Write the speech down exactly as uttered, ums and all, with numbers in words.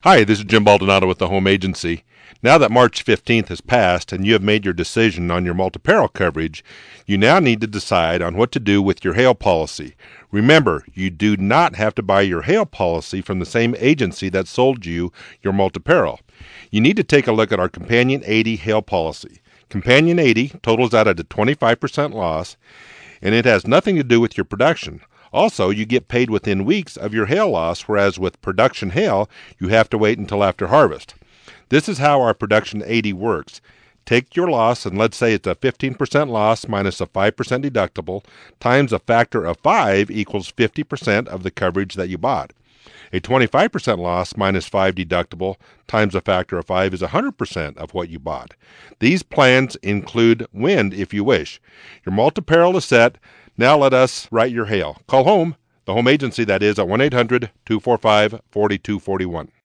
Hi, this is Jim Baldonado with the Home Agency. Now that March fifteenth has passed and you have made your decision on your multi-peril coverage, you now need to decide on what to do with your hail policy. Remember, you do not have to buy your hail policy from the same agency that sold you your multi-peril. You need to take a look at our Companion eighty hail policy. Companion eighty totals out at a twenty-five percent loss, and it has nothing to do with your production. Also, you get paid within weeks of your hail loss, whereas with production hail, you have to wait until after harvest. This is how our Production eighty works. Take your loss, and let's say it's a fifteen percent loss minus a five percent deductible, times a factor of five equals fifty percent of the coverage that you bought. A twenty-five percent loss minus five deductible times a factor of five is one hundred percent of what you bought. These plans include wind if you wish. Your multi-peril is set. Now let us write your hail. Call home, the home agency that is, at one eight hundred, two four five, four two four one.